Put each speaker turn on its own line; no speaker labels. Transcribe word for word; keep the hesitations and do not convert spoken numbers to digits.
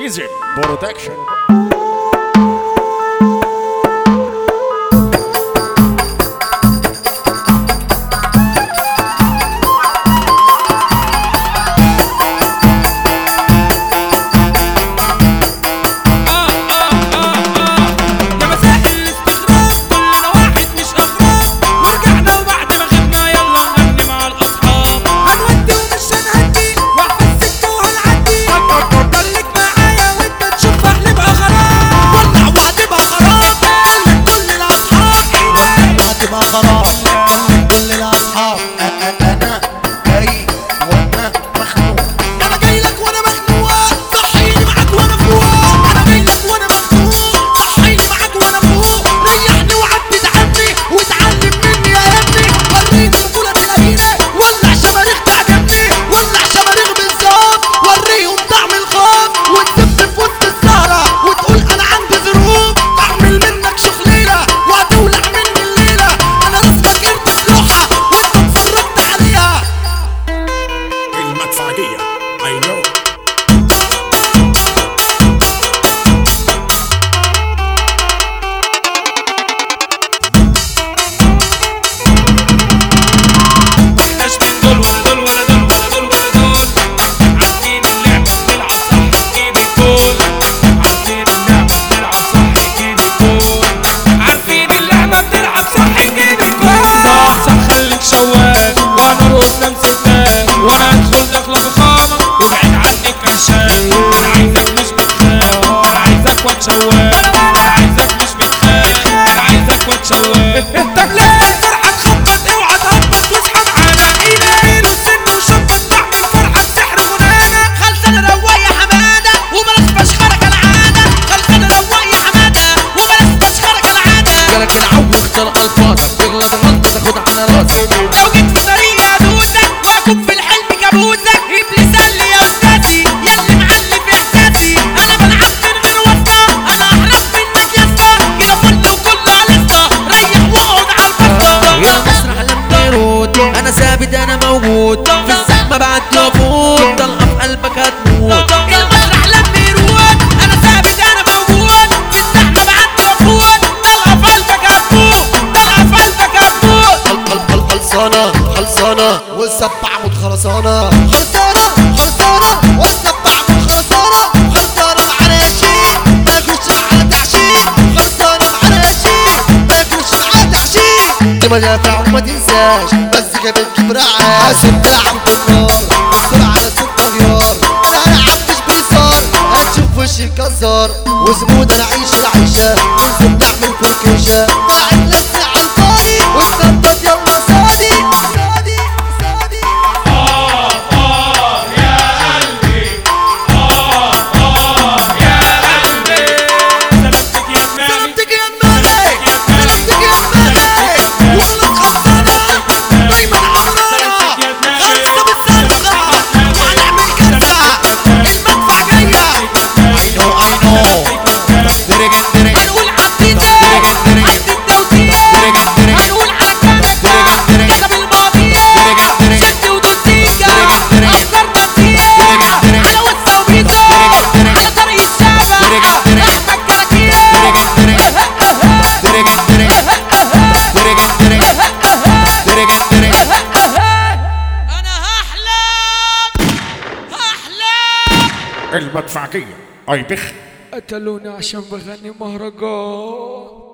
ديزل برودكشن.
كل الاصحاب انا جاي وانا مخنوق، انا جاي لك وانا مخنوق، صحيني معاك وانا فوق، انا جاي لك وانا مخنوق، صحيني معاك وانا فوق، ريحني وعدي عني واتعلم مني يا ابني، وريني البطولة تلاقيني، ولع شماريخ تعجبني، ولع شماريخ بالظبط، وريهم طعم الخوف، وتسب في وسط السهرة وتقول انا عندي ظروف، اعمل منك شخليلة وهتولع مني الليلة، انا رسمك اربس لوحة وانت اتفرجت عليها.
المدفعجية I know.
مش من دول ولا دول ولا دول ولا دول ولا دول، عارفين اللعبة بنلعب صح نجيب الجول، عارفين اللعبة بنلعب صح نجيب الجول، عارفين اللعبة بنلعب صح نجيب الجول. صح صح خليك شواف وانا ارقص نمسك الباب، وانا ادخل داخلة الخانة ابعد عنك عشان انا عايزك مش بتخاف، انا عايزك واد شواف، انا عايزك مش بتخاف، انا عايزك واد شواف. انت بلاقي الفرحة تخبط اوعى تهبط واصحى معانا، ايدين وسن وشبط تعمل فرحة بسحر غنانا،
خلصانة روق يا حمادة وبلاش فشخرة كالعادة، خلصانة روق يا حمادة وبلاش فشخرة كالعادة.
جالك العو واختار الفاظ تغلط غلطة تاخد على راسك،
لو جيت في طريقي ادوسك واكون في الحلم كابوسك، ابليس قال لي يا استاذي ياللي معلي في احساسي، انا بلعب من غير واسطة، انا احرف منك يا اسطى، كده فل وكله لسه ريح واقعد على البسطة.
يا مسرح لما يرود انا ثابت انا موجود، في الزحمة بعد لابود طلقة في قلبك هتموت.
المسرح لما يروق انا ثابت انا موجود، في الزحمة بعد وافوت طلقة في قلبك هتموت، طلقة في قلبك هتموت.
خلصانة خلصانة والسبع موت خلصانة،
خلصانة خلصانة والسبع من خلصانة، خلصانة معانا شيء ما ياكلش معانا تعشيق، خلصانة معانا شيء ما ياكلش معانا تعشيق.
انت مدافع وما تنساش بس كمان تجيب رعاش، بتلعب بالنار السرعة على ست غيار، انا هلعب مش بيصار هتشوف وشي كزار، وزبون انا عيش العيشة ننزل نعمل فركوشة،
قاعد لسه على الفاضي
واتنطط يلا صادي
صادي صادي.
سلامتك يا دماغي
سلامتك يا دماغي سلامتك يا دماغي، وغلط خلصانة دايما عمرانة، خلصة بالصرخة وهنعمل كارثة، المدفع جاية.
I know I know درجن درجن
هنقول عالديجي عد التوزيع، هنقول على الكنكة كسب الماضية، شد ودوزيكا أفكارنا كتير، على وسا وبيزا على طريق الشابة أحمد كراكير.
درجن درجن درجن درجن درجن درجن.
أنا هحلم هحلم.
المدفعجية أي بخ.
قتلوني عشان بغني مهرجان.